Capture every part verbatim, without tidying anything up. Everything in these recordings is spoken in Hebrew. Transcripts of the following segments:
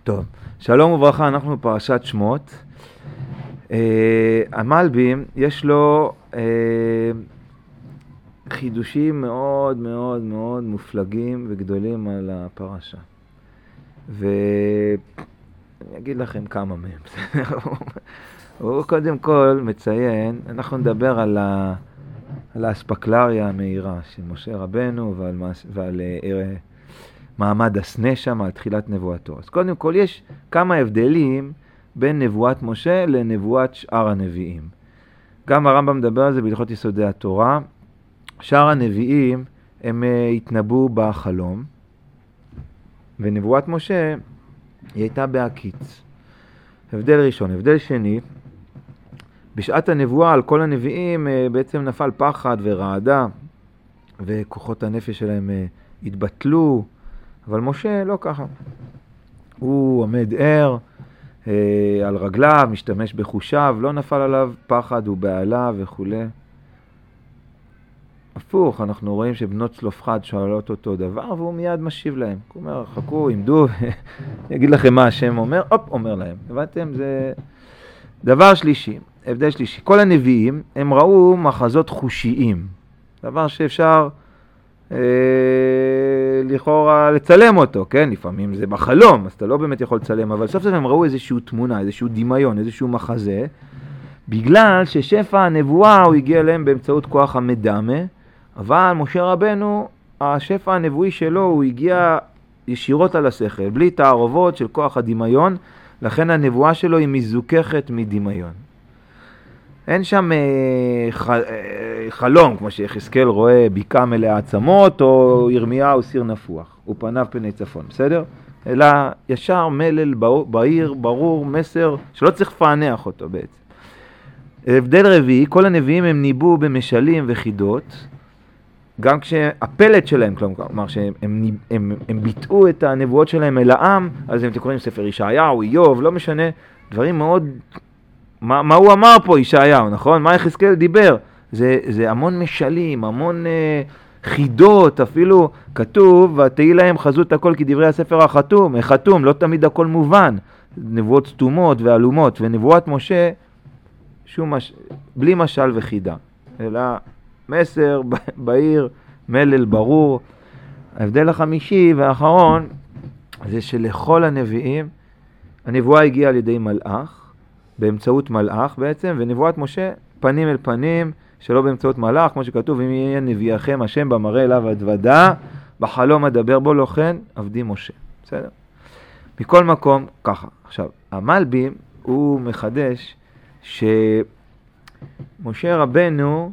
טוב, שלום וברכה, אנחנו בפרשת שמות. אה, המלבים יש לו אה, חידושים מאוד מאוד מאוד מופלגים וגדולים על הפרשה. ואני אגיד לכם כמה מהם. הוא קודם כל מציין, אנחנו נדבר על, ה, על האספקלריה המהירה של משה רבנו ועל, ועל אה, מעמד הסנה שם, על תחילת נבואתו. אז קודם כל יש כמה הבדלים בין נבואת משה לנבואת שאר הנביאים. גם הרמב"ם מדבר על זה בהלכות יסודי התורה. שאר הנביאים הם התנבאו בחלום, ונבואת משה היא הייתה בהקיץ. הבדל ראשון. הבדל שני, בשעת הנבואה על כל הנביאים בעצם נפל פחד ורעדה, וכוחות הנפש שלהם התבטלו, אבל משה לא ככה. הוא עומד ער אה, על רגליו, משתמש בחושיו, לא נפל עליו פחד ובעלה וכו'. הפוך, אנחנו רואים שבנות צלופחד שואלות אותו דבר, והוא מיד משיב להם. הוא אומר, חכו, עמדו, אני אגיד לכם מה השם אומר, אופ, אומר להם. הבנתם? זה דבר שלישי, הבדל שלישי. כל הנביאים, הם ראו מחזות חושיים. דבר שאפשר אה, לכאורה לצלם אותו, כן? לפעמים זה בחלום, אז אתה לא באמת יכול לצלם, אבל סוף סוף הם ראו איזשהו תמונה, איזשהו דמיון, איזשהו מחזה, בגלל ששפע הנבואה הוא הגיע להם באמצעות כוח המדמה, אבל משה רבנו, השפע הנבואי שלו הוא הגיע ישירות על השכל, בלי תערובות של כוח הדמיון, לכן הנבואה שלו היא מזוככת מדמיון. אין שם אה, ח, אה, חלום, כמו שיחזקאל רואה ביקע מלאה עצמות, או ירמיהו סיר נפוח, ופניו פני צפון, בסדר? אלא ישר מלל בהיר, ברור, מסר, שלא צריך לפענח אותו בעצם. הבדל רביעי, כל הנביאים הם ניבאו במשלים וחידות, גם כשהפלט שלהם, כלומר שהם הם, הם, הם ביטאו את הנבואות שלהם אל העם, אז הם תקוראים ספר ישעיהו, איוב, לא משנה, דברים מאוד... מה, מה הוא אמר פה ישעיהו, נכון? מה יחזקאל דיבר? זה, זה המון משלים, המון אה, חידות, אפילו כתוב, ותהי להם חזות הכל כדברי הספר החתום, חתום, לא תמיד הכל מובן, נבואות סתומות ואלומות, ונבואת משה, שום מש... בלי משל וחידה, אלא מסר, בהיר, מלל ברור. ההבדל החמישי והאחרון, זה שלכל הנביאים, הנבואה הגיעה על ידי מלאך, באמצעות מלאך בעצם, ונבואת משה פנים אל פנים, שלא באמצעות מלאך, כמו שכתוב, אם יהיה נביאכם השם במראה אליו הדוודה, בחלום אדבר בו, לא כן, עבדי משה. בסדר? מכל מקום, ככה. עכשיו, המלבים הוא מחדש שמשה רבנו,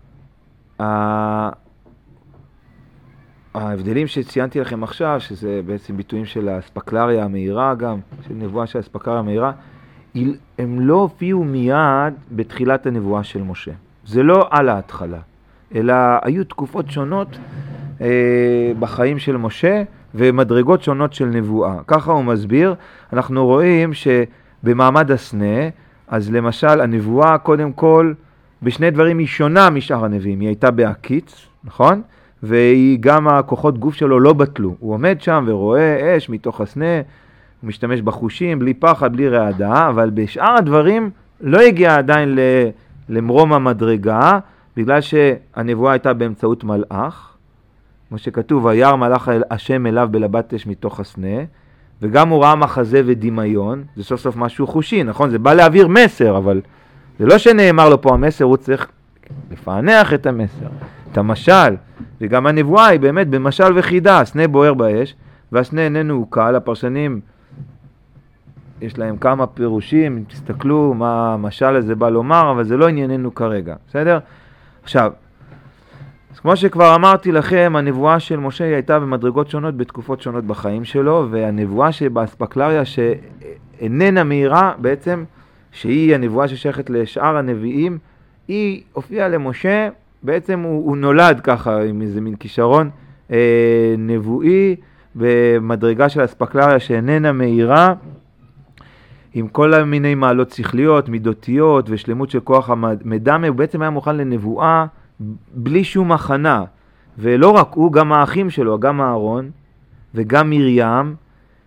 ההבדלים שציינתי לכם עכשיו, שזה בעצם ביטויים של האספקלריה המהירה גם, של נבואה של האספקלריה המהירה, הם לא הופיעו מיד בתחילת הנבואה של משה. זה לא על ההתחלה, אלא היו תקופות שונות אה, בחיים של משה ומדרגות שונות של נבואה. ככה הוא מסביר. אנחנו רואים שבמעמד הסנה, אז למשל הנבואה קודם כל בשני דברים היא שונה משאר הנביאים. היא הייתה בהקיץ, נכון? והיא גם הכוחות גוף שלו לא בטלו. הוא עומד שם ורואה אש מתוך הסנה, הוא משתמש בחושים, בלי פחד, בלי רעדה, אבל בשאר הדברים לא הגיע עדיין למרום המדרגה, בגלל שהנבואה הייתה באמצעות מלאך, כמו שכתוב, וירא מלאך השם אליו בלבת אש מתוך הסנה, וגם הוא ראה מחזה ודמיון, זה סוף סוף משהו חושי, נכון? זה בא להעביר מסר, אבל זה לא שנאמר לו פה המסר, הוא צריך לפענח את המסר, את המשל, וגם הנבואה היא באמת במשל וחידה, הסנה בוער באש, והסנה איננו הוא קל, הפרשנים יש להם כמה פירושים, תסתכלו מה המשל הזה בא לומר, אבל זה לא ענייננו כרגע, בסדר? עכשיו, אז כמו שכבר אמרתי לכם, הנבואה של משה הייתה במדרגות שונות בתקופות שונות בחיים שלו, והנבואה שבאספקלריה שאיננה מהירה, בעצם, שהיא הנבואה ששייכת לשאר הנביאים, היא הופיעה למשה, בעצם הוא, הוא נולד ככה עם איזה מין כישרון אה, נבואי, במדרגה של האספקלריה שאיננה מהירה, עם כל מיני מעלות שכליות, מידותיות ושלמות של כוח המדמה, הוא בעצם היה מוכן לנבואה בלי שום הכנה. ולא רק הוא, גם האחים שלו, גם אהרון וגם מרים,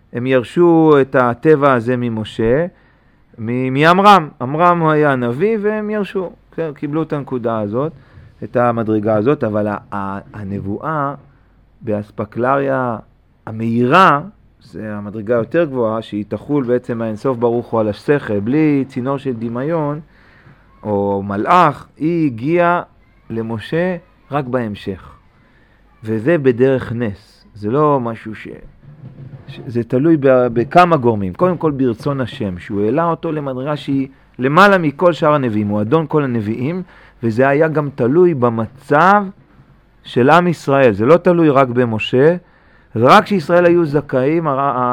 הם ירשו את הטבע הזה ממשה, מאמרם. אמרם הוא היה נביא והם ירשו, קיבלו את הנקודה הזאת, את המדרגה הזאת, אבל הנבואה באספקלריה המהירה, זה המדרגה יותר גבוהה, שהיא תחול בעצם מהאינסוף ברוך הוא על השכל, בלי צינור של דמיון או מלאך, היא הגיעה למשה רק בהמשך. וזה בדרך נס, זה לא משהו ש... זה תלוי בכמה גורמים. קודם כל ברצון השם, שהוא העלה אותו למדרגה שהיא למעלה מכל שאר הנביאים, הוא אדון כל הנביאים, וזה היה גם תלוי במצב של עם ישראל. זה לא תלוי רק במשה, רק כשישראל היו זכאים,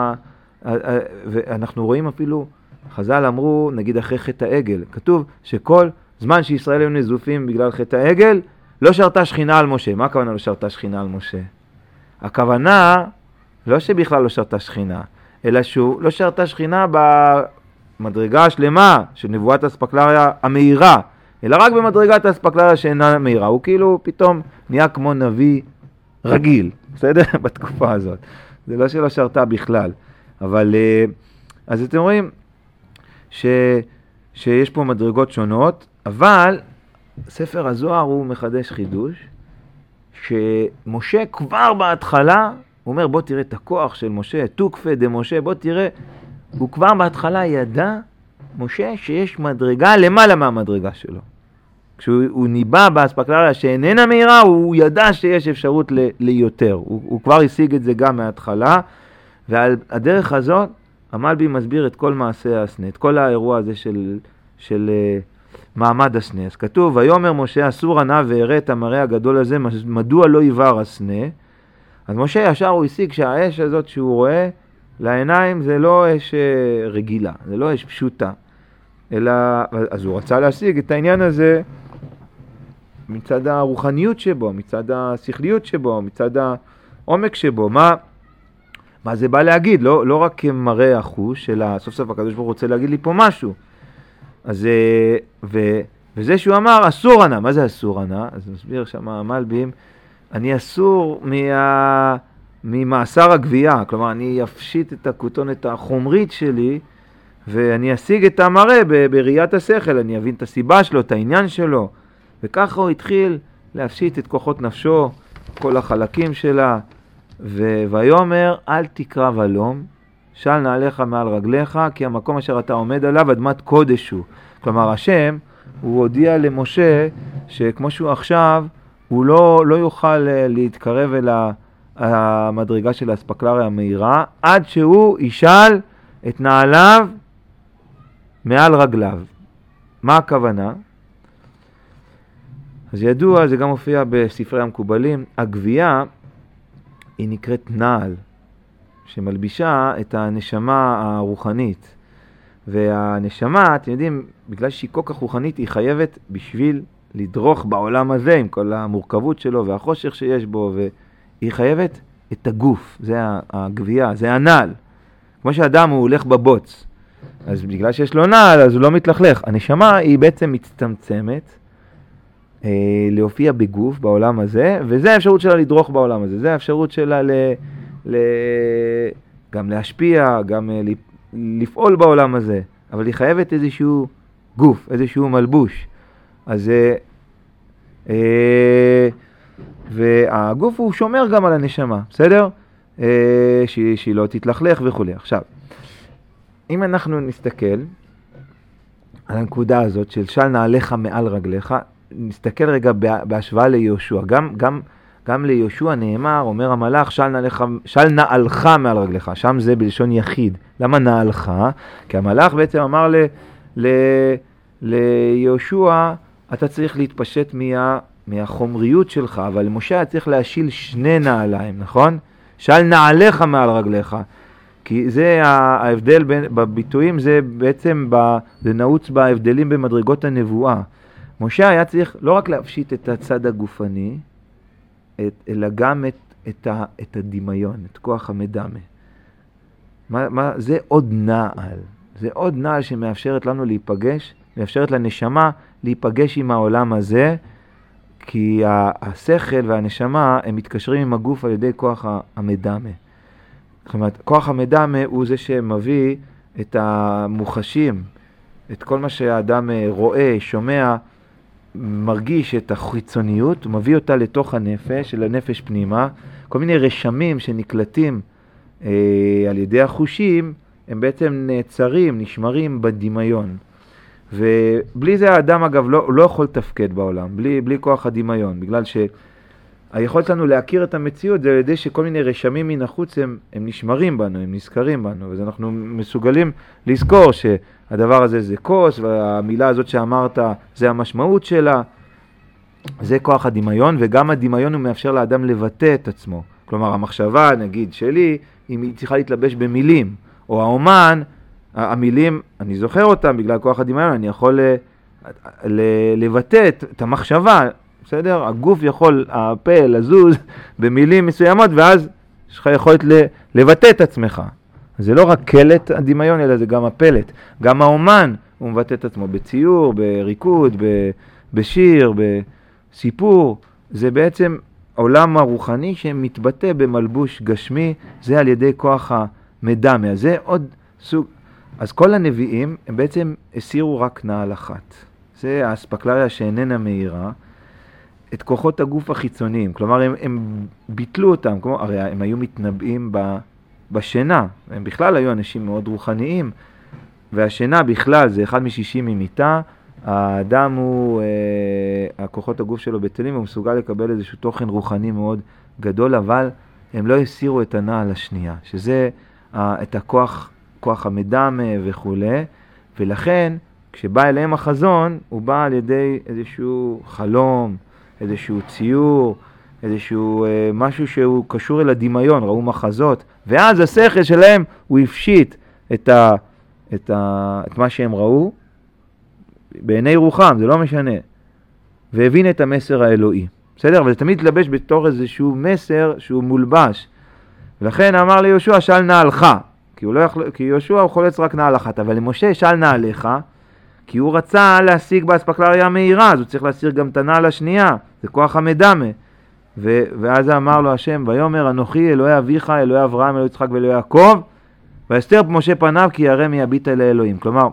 ואנחנו רואים אפילו, חז"ל אמרו, נגיד אחרי חטא העגל, כתוב שכל זמן שישראל היו נזופים בגלל חטא העגל, לא שרתה שכינה על משה. מה הכוונה לא שרתה שכינה על משה? הכוונה, לא שבכלל לא שרתה שכינה, אלא שהוא לא שרתה שכינה במדרגה השלמה של נבואת אספקלריה המהירה, אלא רק במדרגת האספקלריה שאינה מהירה. הוא כאילו פתאום נהיה כמו נביא רגיל, בסדר? בתקופה הזאת. זה לא שלא שרתה בכלל. אבל, אז אתם רואים ש, שיש פה מדרגות שונות, אבל ספר הזוהר הוא מחדש חידוש, שמשה כבר בהתחלה, הוא אומר בוא תראה את הכוח של משה, תוקפה דמשה, בוא תראה, הוא כבר בהתחלה ידע, משה, שיש מדרגה למעלה מהמדרגה שלו. כשהוא ניבא באספקלריה שאיננה מהירה, הוא ידע שיש אפשרות ל- ליותר. הוא, הוא כבר השיג את זה גם מההתחלה, ועל הדרך הזאת, המלבי מסביר את כל מעשה הסנה, את כל האירוע הזה של, של uh, מעמד הסנה. אז כתוב, ויאמר משה אסור ענה והראה את המראה הגדול הזה, מדוע לא יבער הסנה? אז משה ישר הוא השיג שהאש הזאת שהוא רואה לעיניים זה לא אש רגילה, זה לא אש פשוטה. אלא, אז הוא רצה להשיג את העניין הזה מצד הרוחניות שבו, מצד השכליות שבו, מצד העומק שבו. מה, מה זה בא להגיד? לא, לא רק מראה החוש, אלא סוף סוף הקדוש ברוך הוא רוצה להגיד לי פה משהו. אז, ו, וזה שהוא אמר, אסור ענה. מה זה אסור ענה? אז נסביר שם המלבים, אני אסור מה, ממאסר הגבייה, כלומר אני אפשיט את הכותונת החומרית שלי, ואני אשיג את המראה בראיית השכל, אני אבין את הסיבה שלו, את העניין שלו, וככה הוא התחיל להפשיט את כוחות נפשו, כל החלקים שלה, ויאמר אל תקרא ולום, של נעליך מעל רגליך, כי המקום אשר אתה עומד עליו אדמת קודש הוא. כלומר השם, הוא הודיע למשה, שכמו שהוא עכשיו, הוא לא, לא יוכל להתקרב אל המדרגה של האספקלריה המהירה, עד שהוא ישאל את נעליו מעל רגליו. מה הכוונה? אז ידוע, זה גם מופיע בספרי המקובלים, הגבייה היא נקראת נעל, שמלבישה את הנשמה הרוחנית. והנשמה, אתם יודעים, בגלל שהיא כל כך רוחנית, היא חייבת בשביל לדרוך בעולם הזה, עם כל המורכבות שלו והחושך שיש בו, והיא חייבת את הגוף, זה הגבייה, זה הנעל. כמו שאדם הוא הולך בבוץ, אז בגלל שיש לו נעל, אז הוא לא מתלכלך. הנשמה היא בעצם מצטמצמת, אה, להופיע בגוף בעולם הזה, וזה האפשרות שלה לדרוך בעולם הזה, זה האפשרות שלה ל, ל, גם להשפיע, גם אה, לפעול בעולם הזה, אבל היא חייבת איזשהו גוף, איזשהו מלבוש. אז אה, אה, והגוף הוא שומר גם על הנשמה, בסדר? אה, שהיא, שהיא לא תתלכלך וכו'. עכשיו, אם אנחנו נסתכל על הנקודה הזאת של של נעליך מעל רגליך, נסתכל רגע בהשוואה ליהושע. גם, גם, גם ליהושע נאמר, אומר המלאך, של נעליך, של נעלך מעל רגליך. שם זה בלשון יחיד. למה נעלך? כי המלאך בעצם אמר ל, ל, ליהושע, אתה צריך להתפשט מה, מהחומריות שלך, אבל משה היה צריך להשיל שני נעליים, נכון? של נעליך מעל רגליך. כי זה ההבדל בין, בביטויים, זה בעצם, ב, זה נעוץ בהבדלים במדרגות הנבואה. משה היה צריך לא רק להפשיט את הצד הגופני, את, אלא גם את, את, ה, את הדמיון, את כוח המדמה. מה, מה, זה עוד נעל. זה עוד נעל שמאפשרת לנו להיפגש, מאפשרת לנשמה להיפגש עם העולם הזה, כי השכל והנשמה הם מתקשרים עם הגוף על ידי כוח המדמה. זאת אומרת, כוח המדמה הוא זה שמביא את המוחשים, את כל מה שהאדם רואה, שומע, מרגיש את החיצוניות, הוא מביא אותה לתוך הנפש, של הנפש פנימה. כל מיני רשמים שנקלטים אה, על ידי החושים, הם בעצם נעצרים, נשמרים בדמיון. ובלי זה האדם אגב לא, לא יכול לתפקד בעולם, בלי, בלי כוח הדמיון, בגלל שהיכולת לנו להכיר את המציאות זה על ידי שכל מיני רשמים מן החוץ הם, הם נשמרים בנו, הם נזכרים בנו, אז אנחנו מסוגלים לזכור שהדבר הזה זה כוס, והמילה הזאת שאמרת זה המשמעות שלה, זה כוח הדמיון, וגם הדמיון הוא מאפשר לאדם לבטא את עצמו. כלומר, המחשבה, נגיד, שלי, היא צריכה להתלבש במילים, או האומן, המילים, אני זוכר אותם בגלל כוח הדמיון, אני יכול ל, ל, לבטא את, את המחשבה, בסדר? הגוף יכול, הפה, לזוז במילים מסוימות, ואז יש לך יכולת ל, לבטא את עצמך. זה לא רק קלט הדמיון, אלא זה גם הפלט. גם האומן, הוא מבטא את עצמו בציור, בריקוד, ב, בשיר, בסיפור. זה בעצם עולם הרוחני שמתבטא במלבוש גשמי, זה על ידי כוח המדמה. זה עוד סוג... אז כל הנביאים הם בעצם הסירו רק נעל אחת. זה האספקלריה שאיננה מהירה, את כוחות הגוף החיצוניים. כלומר, הם, הם ביטלו אותם. כמו, הרי הם היו מתנבאים ב, בשינה. הם בכלל היו אנשים מאוד רוחניים. והשינה בכלל זה אחד משישים ממיטה. האדם הוא, אה, הכוחות הגוף שלו בטלים, הוא מסוגל לקבל איזשהו תוכן רוחני מאוד גדול, אבל הם לא הסירו את הנעל השנייה, שזה אה, את הכוח, כוח המדמה וכו'. ולכן, כשבא אליהם החזון, הוא בא על ידי איזשהו חלום, איזשהו ציור, איזשהו אה, משהו שהוא קשור אל הדמיון, ראו מחזות, ואז השכל שלהם הוא הפשיט את, ה, את, ה, את מה שהם ראו, בעיני רוחם, זה לא משנה, והבין את המסר האלוהי. בסדר? אבל זה תמיד תלבש בתור איזשהו מסר שהוא מולבש. ולכן אמר ליהושע, של נעלך. כי, הוא לא יכול, כי יהושע הוא חולץ רק נעל אחת, אבל למשה של נעליך, כי הוא רצה להשיג באספקלריה המהירה, אז הוא צריך להסיר גם את הנעל השנייה, זה כוח המדמה. ו, ואז אמר לו השם, ויאמר אנוכי אלוהי אביך, אלוהי אברהם, אלוהי יצחק ואלוהי יעקב, ויסתר משה פניו כי ירא מיביט אל האלוהים. כלומר,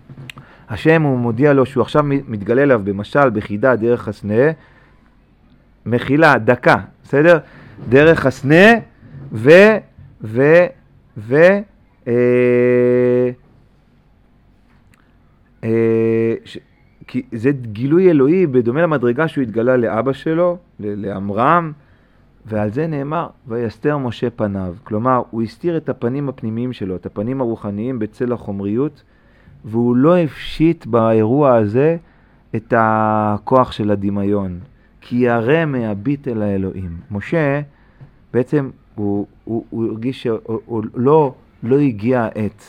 השם הוא מודיע לו שהוא עכשיו מתגלה אליו במשל, בחידה, דרך הסנה, מחילה, דקה, בסדר? דרך הסנה, ו, ו, ו, אה, אה, ש, כי זה גילוי אלוהי בדומה למדרגה שהוא התגלה לאבא שלו, לאמרם, ועל זה נאמר, ויסתר משה פניו. כלומר, הוא הסתיר את הפנים הפנימיים שלו, את הפנים הרוחניים בצל החומריות, והוא לא הפשיט באירוע הזה את הכוח של הדמיון, כי ירא מהביט אל האלוהים. משה בעצם הוא, הוא, הוא הרגיש שהוא לא, לא הגיע העת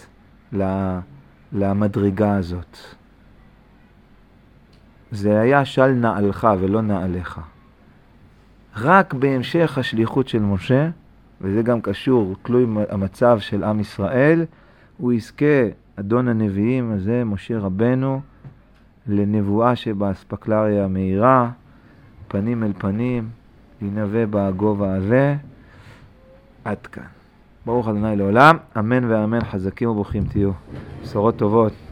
למדרגה הזאת. זה היה של נעלך ולא נעליך. רק בהמשך השליחות של משה, וזה גם קשור, תלוי המצב של עם ישראל, הוא יזכה, אדון הנביאים הזה, משה רבנו, לנבואה שבאספקלריה המהירה, פנים אל פנים, לנבא בגובה הזה. עד כאן. ברוך ה' לעולם, אמן ואמן, חזקים וברוכים תהיו. בשורות טובות.